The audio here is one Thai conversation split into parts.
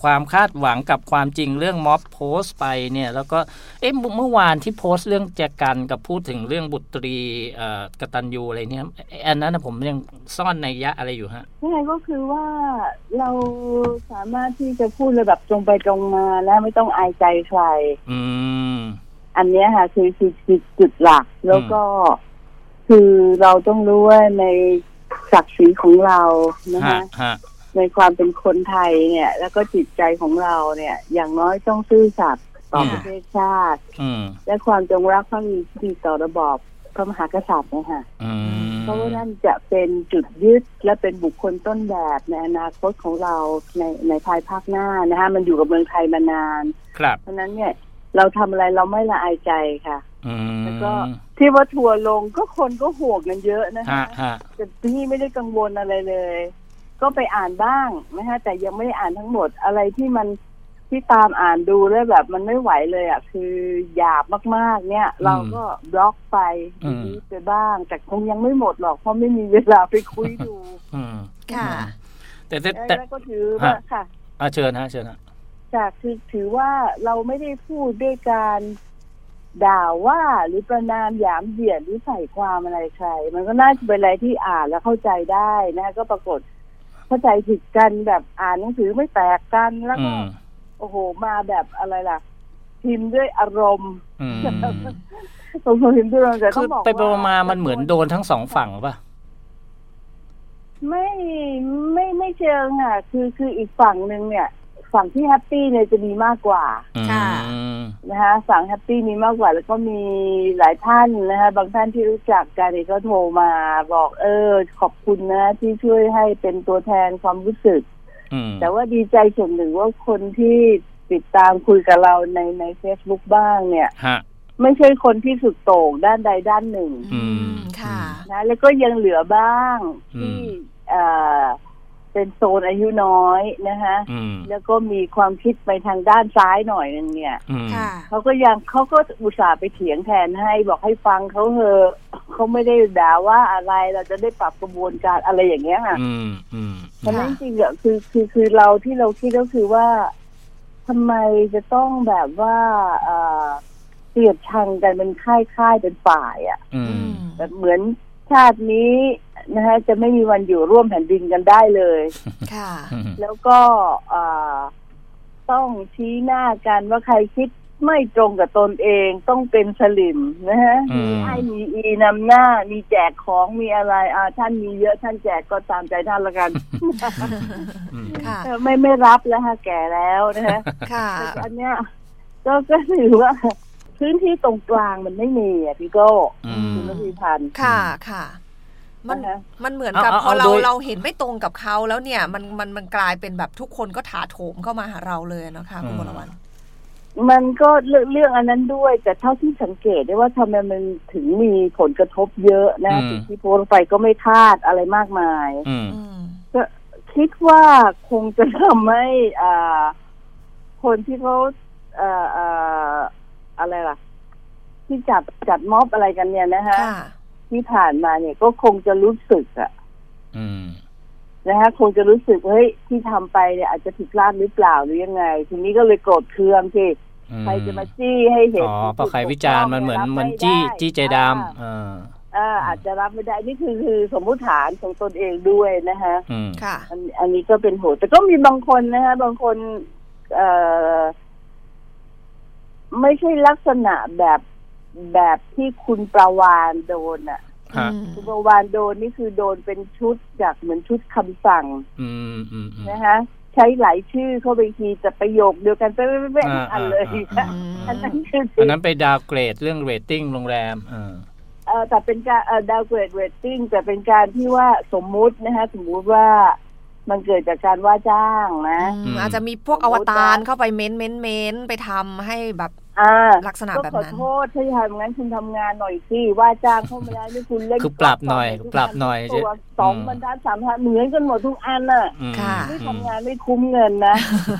ความคาดหวังกับความจริงเรื่องม็อบโพสต์ไปเนี่ยแล้วก็เมื่อวานที่โพสต์เรื่องแจกันกับพูดถึงเรื่องบุตรีกตัญญูอะไรเนี่ยอันนั้นนะผมยังซ่อนนัยยะอะไรอยู่ฮะใช่ก็คือว่าเราสามารถที่จะพูดเลยแบบตรงไปตรงมาและไม่ต้องอายใจใครอันนี้ค่ะคือจุดหลักแล้วก็คือเราต้องรู้ว่าในศักดิ์ศรีของเรานะคะในความเป็นคนไทยเนี่ยแล้วก็จิตใจของเราเนี่ยอย่างน้อยต้องซื่อสัตย์ต่อประเทศชาติและความจงรักภักดีต่อระบอบพระมหากษัตริย์นะคะเพราะว่านั่นจะเป็นจุดยึดและเป็นบุคคลต้นแบบในอนาคตของเราในภายภาคหน้านะคะมันอยู่กับเมืองไทยมานานเพราะนั้นเนี่ยเราทำอะไรเราไม่ละอายใจค่ะแล้วก็ที่ว่าทัวร์ลงก็คนก็ห่วงกันเยอะนะคะแต่ที่ไม่ได้กังวลอะไรเลยก็ไปอ่านบ้างนะคะแต่ยังไม่ได้อ่านทั้งหมดอะไรที่มันที่ตามอ่านดูแล้วแบบมันไม่ไหวเลยอ่ะคือหยาบมากๆเนี่ยเราก็บล็อกไปไปบ้างแต่คงยังไม่หมดหรอกเพราะไม่มีเวลาไปคุยดูค่ะแต่ก็ถือว่าค่ะเชิญฮะจากคือถือว่าเราไม่ได้พูดด้วยการด่าว่าหรือประณามหยามเหยียดหรือใส่ความอะไรใครมันก็น่าจะเป็นอะไรที่อ่านแล้วเข้าใจได้นะก็ปรากฏเข้าใจผิดกันแบบอ่านหนังสือไม่แตกกันแล้วก็โอ้โหมาแบบอะไรล่ะพิมพ์ด้วยอารมณ์ผมพิมพ์ด้วยอารมณ์แต่ต้องบอกว่าไปมามันเหมือนโดนทั้งสองฝั่งป่ะไม่เชิงค่ะคืออีกฝั่งนึงเนี่ยฝั่งที่แฮปปี้เนี่ยจะมีมากกว่านะคะฝั่งแฮปปี้มีมากกว่าแล้วก็มีหลายท่านนะคะบางท่านที่รู้จักกันก็โทรมาบอกขอบคุณนะที่ช่วยให้เป็นตัวแทนความรู้สึกแต่ว่าดีใจส่วนหนึ่งว่าคนที่ติดตามคุยกับเราใน Facebook บ้างเนี่ยไม่ใช่คนที่สุดโต่งด้านใดด้านหนึ่งนะแล้วก็ยังเหลือบ้างที่เป็นโซนอายุน้อยนะคะแล้วก็มีความคิดไปทางด้านซ้ายหน่อยนึงเนี่ยเขาก็อุตส่าห์ไปเถียงแทนให้บอกให้ฟังเขาเถอะเขาไม่ได้ด่าว่าอะไรเราจะได้ปรับกระบวนการอะไรอย่างเงี้ยค่ะเพราะนั้นจริงๆอ่ะคือเราที่เราคิดก็คือว่าทำไมจะต้องแบบว่าเกลียดชังกันเป็นค่ายเป็นฝ่ายอ่ะแบบเหมือนชาตินี้นะคะจะไม่มีวันอยู่ร่วมแผ่นดินกันได้เลยค่ะแล้วก็ต้องชี้หน้ากันว่าใครคิดไม่ตรงกับตนเองต้องเป็นสลิมนะฮะมีไอ้มีอีนำหน้ามีแจกของมีอะไรท่านมีเยอะท่านแจกก็ตามใจท่านละกันค่ะไม่รับแล้วค่ะแก่แล้วนะฮะค่ะอันเนี้ยก็ถือว่าพื้นที่ตรงกลางมันไม่มีพี่โก้คุณพิพันธ์ค่ะมันเหมือนกับพอเราเห็นไม่ตรงกับเขาแล้วเนี่ยมันกลายเป็นแบบทุกคนก็ถาโถมเข้ามาหาเราเลยนะคะคุณบรวรรณมันก็เรื่องอันนั้นด้วยแต่เท่าที่สังเกตได้ว่าทำไมมันถึงมีผลกระทบเยอะนะที่โพสต์ไปก็ไม่คาดอะไรมากมายก็คิดว่าคงจะทำให้คนที่เขาอะไรล่ะที่จัดม็อบอะไรกันเนี่ยนะคะที่ผ่านมาเนี่ยก็คงจะรู้สึกนะคะคงจะรู้สึกเฮ้ยที่ทำไปเนี่ยอาจจะผิดพลาดหรือเปล่าหรือยังไงทีนี้ก็เลยโกรธเคืองที่ใครจะมาจี้ให้เห็นเพราะใครวิจารณ์มันเหมือนจี้ใจดำอาจจะรับไม่ได้นี่คือสมมุติฐานของตนเองด้วยนะคะค่ะอันนี้ก็เป็นโหดแต่ก็มีบางคนนะคะบางคนไม่ใช่ลักษณะแบบที่คุณประวานโดนอ่ะคุณประวานโดนนี่คือโดนเป็นชุดจากเหมือนชุดคำสั่งนะคะใช้หลายชื่อเข้าไปทีแต่ประโยคเดียวกันเป๊ะๆอันเลยอันนั้นไปดาวเกรดเรื่องเรตติ้งโรงแรมแต่เป็นการดาวเกรดเรตติ้งแต่เป็นการที่ว่าสมมุตินะคะสมมุติว่ามันเกิดจากการว่าจ้างนะอาจจะมีพวกอวตารเข้าไปเม้นไปทำให้แบบลักษณะแบบนั้นขอโทษถ้าทำงั้นคุณทำงานหน่อยสิว่าจ้างเข้ามาแล้วนี่คุณเล่นคือปรับหน่อยตัว2 บรรทัด 3 บรรทัดเหมือนกันหมดทุกอันน่ะไม่ทำงานไม่คุ้มเงินนะ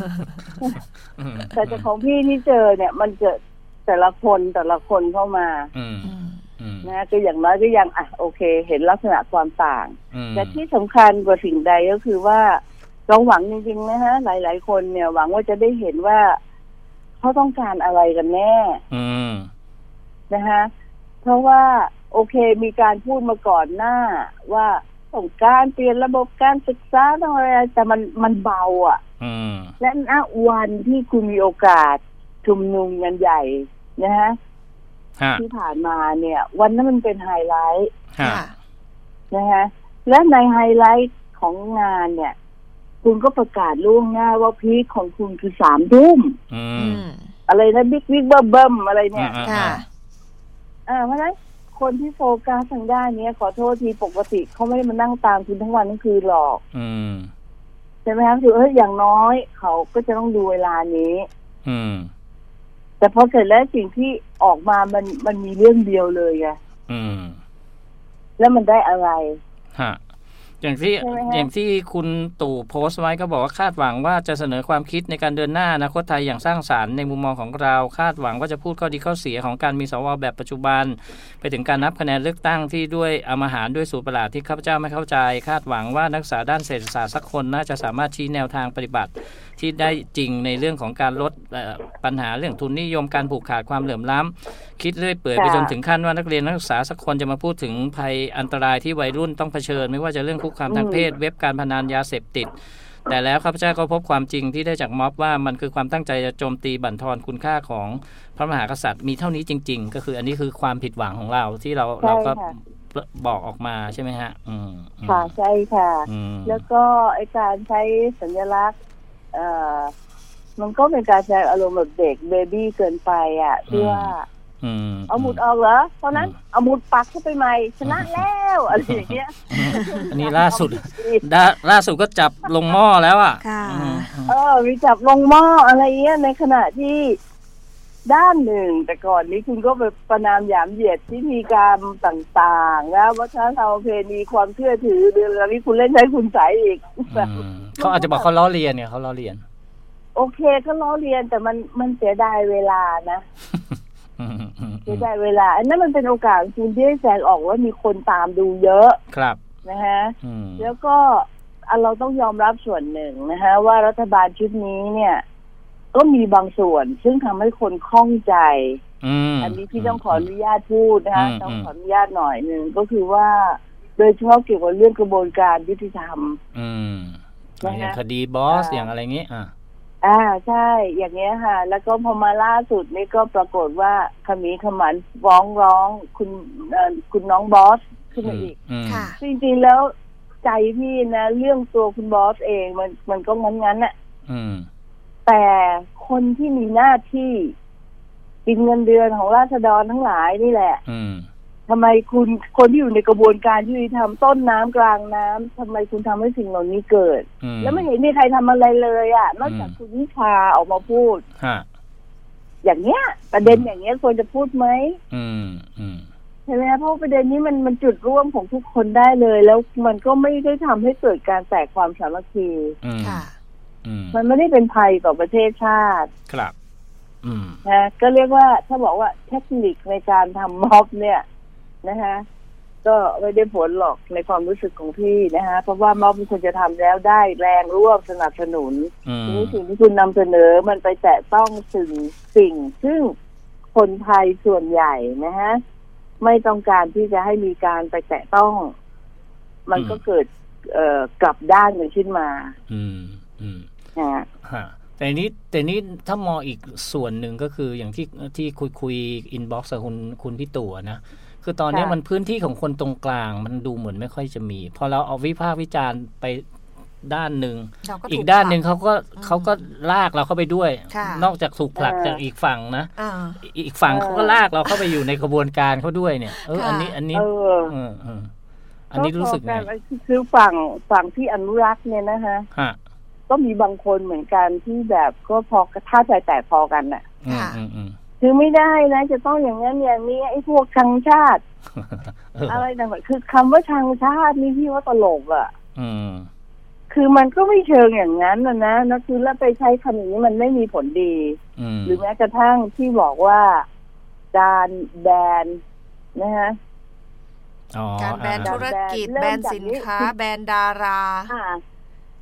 แต่ของพี่ที่เจอเนี่ยมันเกิดแต่ละคนเข้ามานะก็อย่างน้อยก็ยังโอเคเห็นลักษณะความต่างแต่ที่สำคัญกว่าสิ่งใดก็คือว่าเราหวังจริงๆนะฮะหลายๆคนเนี่ยหวังว่าจะได้เห็นว่าเขาต้องการอะไรกันแน่นะฮะเพราะว่าโอเคมีการพูดมาก่อนหน้าว่าต้องการเปลี่ยนระบบการศึกษาต้องอะไรแต่มันเบาอ่ะและณวันที่คุณมีโอกาสชุมนุมกันใหญ่นะฮะที่ผ่านมาเนี่ยวันนั้นมันเป็นไฮไลท์นะฮะและในไฮไลท์ของงานเนี่ยคุณก็ประกาศล่วงหน้าว่าพีคของคุณคือ3 ทุ่มอะไรนะบิ๊กเบิ้มอะไรเนี่ยเพราะฉะนั้นคนที่โฟกัสทางด้านนี้ขอโทษทีปกติเขาไม่ได้มานั่งตามคุณทั้งวันทั้งคืนหรอกใช่ไหมครับคืออย่างน้อยเขาก็จะต้องดูเวลานี้แต่พอเสร็จแล้วสิ่งที่ออกมามันมีเรื่องเดียวเลยไงแล้วมันได้อะไรอย่างที่คุณตู่โพสต์ไว้ก็บอกว่าคาดหวังว่าจะเสนอความคิดในการเดินหน้าอนาคตไทยอย่างสร้างสรรค์ในมุมมองของเราคาดหวังว่าจะพูดข้อดีข้อเสียของการมีสวแบบปัจจุบันไปถึงการนับคะแนนเลือกตั้งที่ด้วยเอามาหารด้วยสูตรประหลาดที่ข้าพเจ้าไม่เข้าใจคาดหวังว่านักศึกษาด้านเศรษฐศาสตร์สักคนน่าจะสามารถชี้แนวทางปฏิบัติที่ได้จริงในเรื่องของการลดปัญหาเรื่องทุนนิยมการผูกขาดความเหลื่อมล้ำคิดเรื่อยเปื่อยไปจนถึงขั้นว่านักเรียนนักศึกษาสักคนจะมาพูดถึงภัยอันตรายที่วัยรุ่นต้องเผชิญไม่ว่าจะเรื่องคุกคามทางเพศเว็บการพนันยาเสพติดแต่แล้วข้าพเจ้าก็พบความจริงที่ได้จากม็อบว่ามันคือความตั้งใจจะโจมตีบั่นทอนคุณค่าของพระมหากษัตริย์มีเท่านี้จริงๆก็คืออันนี้คือความผิดหวังของเราที่เราก็บอกออกมาใช่ไหมฮะค่ะใช่ค่ะแล้วก็ไอ้การใช้สัญลักษณ์มันก็เป็นการแสดงอารมณ์แบบเด็กเบบี้เกินไปอ่ะที่ว่าเอาหมุดออกเหรอเพราะนั้นเอาหมุดปักเข้าไปใหม่ชนะแล้วอะไรอย่างเงี้ยอันนี้ล่าสุดก็จับลงหม้อแล้วอ่ะมีจับลงหม้ออะไรเงี้ยในขณะที่ด้านหนึ่งแต่ก่อนนี้คุณก็ไปประนามหยามเหยียดที่มีการต่างๆแล้ววัฒนธรรมประเพณีความเชื่อถือเรื่องนี้คุณเล่นใช้คุณใสอีกเขาอาจจะบอกเขาล้อเลียนเนี่ยเขาล้อเลียนโอเคก็ล้อเลียนแต่มันเสียดายเวลานะเสียดายเวลาอันนั้นมันเป็นโอกาสคุณที่ได้แสดงออกว่ามีคนตามดูเยอะครับนะฮะแล้วก็เราต้องยอมรับส่วนหนึ่งนะฮะว่ารัฐบาลชุดนี้เนี่ยก็มีบางส่วนซึ่งทำให้คนข้องใจอันนี้พี่ต้องขออนุญาตพูดนะคะต้องขออนุญาตหน่อยนึงก็คือว่าโดยเฉพาะเกี่ยวกับเรื่องกระบวนการยุติธรรมอย่างคดีบอสอย่างอะไรเงี้ยใช่อย่างเงี้ยค่ะแล้วก็พอมาล่าสุดนี่ก็ปรากฏว่าขมีขมันฟ้องร้องคุณน้องบอสขึ้นมาอีกจริงๆแล้วใจพี่นะเรื่องตัวคุณบอสเองมันก็งั้นๆน่ะแต่คนที่มีหน้าที่กินเงินเดือนของราษฎรทั้งหลายนี่แหละทำไมคนที่อยู่ในกระบวนการยุติธรรมต้นน้ำกลางน้ำทำไมคุณทำให้สิ่งเหล่านี้เกิดแล้วไม่เห็นมีใครทำอะไรเลยอ่ะนอกจากคุณวิชาออกมาพูดอย่างเงี้ยประเด็นอย่างเงี้ยควรจะพูดไหมใช่ไหมเพราะประเด็นนี้มันจุดร่วมของทุกคนได้เลยแล้วมันก็ไม่ได้ทำให้เกิดการแตกความสามัคคีมันไม่ได้เป็นภัยต่อประเทศชาติครับนะก็เรียกว่าถ้าบอกว่าเทคนิคในการทำม็อบเนี่ยนะคะก็ไม่ได้ผลหรอกในความรู้สึกของพี่นะคะเพราะว่าม็อบมันควรจะทำแล้วได้แรงร่วมสนับสนุนทีนี้สิ่งที่คุณนำเสนอมันไปแตะต้องสิ่งซึ่งคนไทยส่วนใหญ่นะฮะไม่ต้องการที่จะให้มีการไปแตะต้องมันก็เกิดกลับด้านกันขึ้นมาแต่นี้ถ้ามองอีกส่วนหนึ่งก็คืออย่างที่คุยอินบ็อกซ์กับคุณพี่ตู่นะคือตอนนี้มันพื้นที่ของคนตรงกลางมันดูเหมือนไม่ค่อยจะมีพอเราเอาวิพากษ์วิจารณ์ไปด้านหนึ่งอีกด้านหนึ่งเขาก็ลากเราเข้าไปด้วยนอกจากถูกผลักจากอีกฝั่งนะอีกฝั่งเขาก็ลากเราเข้าไปอยู่ในกระบวนการเขาด้วยเนี่ยอันนี้รู้สึกไงคือฝั่งที่อนุรักษ์เนี่ยนะคะก็มีบางคนเหมือนกันที่แบบก็พอท่าใจแตกพอกันน่ะคือไม่ได้นะจะต้องอย่างนั้นอย่างนี้ไอ้พวกชังชาติ อะไรต่างๆคือคำว่าชังชาตินี่พี่ว่าตลกอ่ะคือมันก็ไม่เชิงอย่างนั้นนะคือแล้วไปใช้คำอย่างนี้มันไม่มีผลดีหรือแม้กระทั่งที่บอกว่าการแบนนะฮะการแบนธุรกิจแบนสินค้าแบนดารา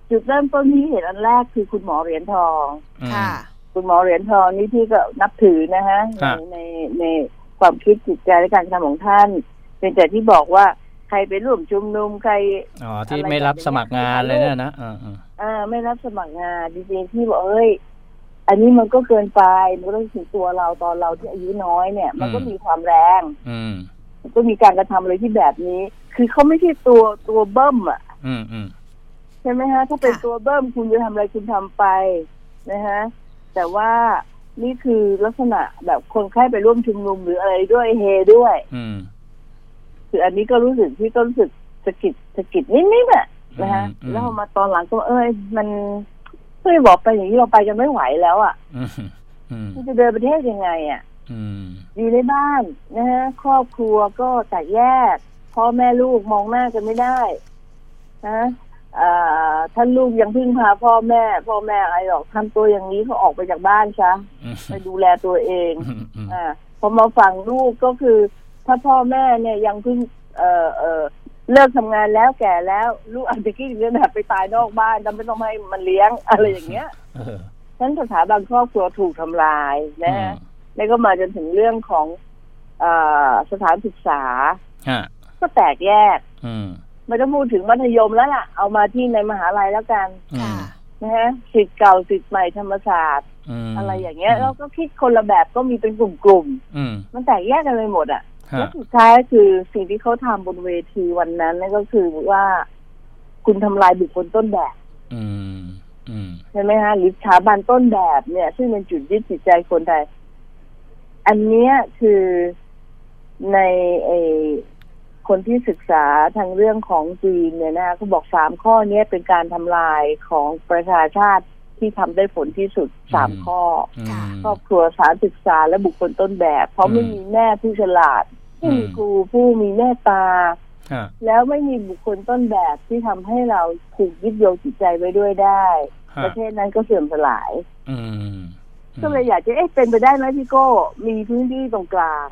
จุดเริ่มต้นที่เห็นอันแรกคือคุณหมอเหรียญทองค่ะคุณหมอเหรียญทองนี่ที่ก็นับถือนะฮะในความคิดจิตใจและการทำของท่านเป็นแต่ที่บอกว่าใครไปร่วมชุมนุมใครที่ไม่รับสมัครงานเลยเนี่ยนะไม่รับสมัครงานจริงๆที่บอกอันนี้มันก็เกินไปมันก็ต้องถึงตัวเราตอนเราที่อายุน้อยเนี่ยมันก็มีความแรงมันก็มีการกระทำอะไรที่แบบนี้คือเขาไม่ใช่ตัวเบิ้มอ่ะใช่ไหมฮะถ้าเป็นตัวเบิ้มคุณจะทำอะไรคุณทำไปนะฮะแต่ว่านี่คือลักษณะแบบคนไข้ไปร่วมชุมนุมหรืออะไรด้วยเฮด้วยคืออันนี้ก็รู้สึกที่ก็รู้สึกสะกิดนิดๆอ่ะนะฮะแล้วมาตอนหลังก็มันไม่บอกไปอย่างนี้เราไปกันไม่ไหวแล้วอ่ะคุณจะเดินประเทศยังไงอ่ะอยู่ในบ้านนะฮะครอบครัวก็แตกแยกพ่อแม่ลูกมองหน้ากันไม่ได้นะท่านลูกยังพึ่งพาพ่อแม่อะไรหรอกทำตัวอย่างนี้เขาออกไปจากบ้านซะไปดูแลตัวเองพอมาฝั่งลูกก็คือถ้าพ่อแม่เนี่ยยังพึ่งเลิกทำงานแล้วแก่แล้วลูกอาจจะคิดอย่างนี้แบบไปตายนอกบ้านไม่ต้องให้มันเลี้ยงอะไรอย่างเงี้ยฉะนั้นสถาบันครอบครัวถูกทำลายนะฮะแล้วก็มาจนถึงเรื่องของสถานศึกษาก็แตกแยกไม่ต้องพูดถึงมัธยมแล้วล่ะเอามาที่ในมหาลัยแล้วกันนะฮะศิษย์เก่าศิษย์ใหม่ธรรมศาสตร์อะไรอย่างเงี้ยแล้วก็คิดคนละแบบก็มีเป็นกลุ่มๆมันแตกแยกกันไปหมดอ่ะและสุดท้ายคือสิ่งที่เขาทำบนเวทีวันนั้นนั่นก็คือว่าคุณทำลายบุคคลต้นแบบใช่ไหมฮะหรือสถาบันต้นแบบเนี่ยซึ่งเป็นจุดยึดจิตใจคนไทยอันเนี้ยคือในคนที่ศึกษาทางเรื่องของจีนเนี่ยนะเขาบอก3ข้อนี้เป็นการทำลายของประชาชาติที่ทำได้ผลที่สุด3ข้อครอบครัวสถานศึกษาและบุคคลต้นแบบเพราะไม่มีแม่ผู้ฉลาดไม่มีครูผู้มีเมตตาแล้วไม่มีบุคคลต้นแบบที่ทำให้เราถูกยึดโยงจิตใจไว้ด้วยได้ประเทศนั้นก็เสื่อมสลายก็เลยอยากจะเป็นไปได้ไหมพี่โก้มีพื้นที่ตรงกลาง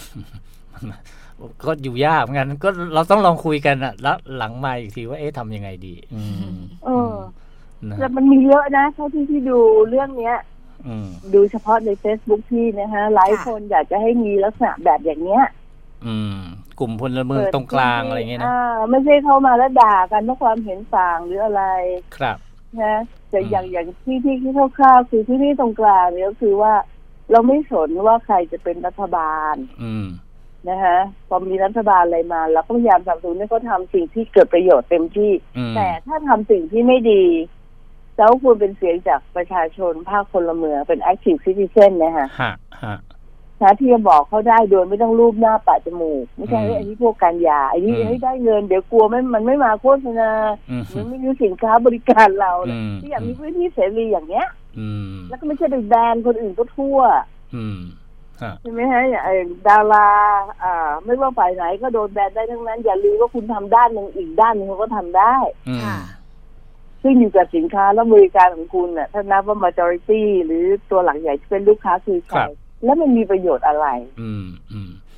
ก็อยู่ยากเหมือนกันก็เราต้องลองคุยกันอ่ะแล้วหลังมาอีกทีว่าทำยังไงดีแต่มันมีเยอะนะเท่าที่ดูเรื่องเนี้ยดูเฉพาะใน Facebook ที่นะฮะหลายคนอยากจะให้มีลักษณะแบบอย่างเนี้ยกลุ่มพลเมืองตรงกลางอะไรเงี้ยนะไม่ใช่เข้ามาแล้วด่ากันเพราะความเห็นต่างหรืออะไรครับนะแต่อย่างที่คร่าวๆคือที่ตรงกลางเนี่ยก็คือว่าเราไม่สนว่าใครจะเป็นรัฐบาลนะฮะพอมีรัฐบาลอะไรมาเราก็พยายามสนับสนุนให้เขาทำสิ่งที่เกิดประโยชน์เต็มที่แต่ถ้าทำสิ่งที่ไม่ดีแล้วควรเป็นเสียงจากประชาชนภาคพลเมืองเป็น active citizen นะฮะที่จะบอกเขาได้โดยไม่ต้องรูปหน้าปะจมูกไม่ใช่อันนี้พวกการยาอันนี้ให้ได้เงินเดี๋ยวกลัวมันไม่มาโฆษณามันไม่รู้สินค้าบริการเราที่อยากมีพื้นที่เสรีอย่างเนี้ยแล้วก็ไม่ใช่ไปแบนคนอื่นก็ทั่วใช่ไหมฮะดาราไม่ว่าฝ่ายไหนก็โดนแบนได้ทั้งนั้นอย่าลืมว่าคุณทำด้านหนึ่งอีกด้านหนึ่งเขาก็ทำได้ซึ่งอยู่กับสินค้าและบริการของคุณน่ะถ้านับว่า majority หรือตัวหลักใหญ่ที่เป็นลูกค้าคือใครแล้วมันมีประโยชน์อะไร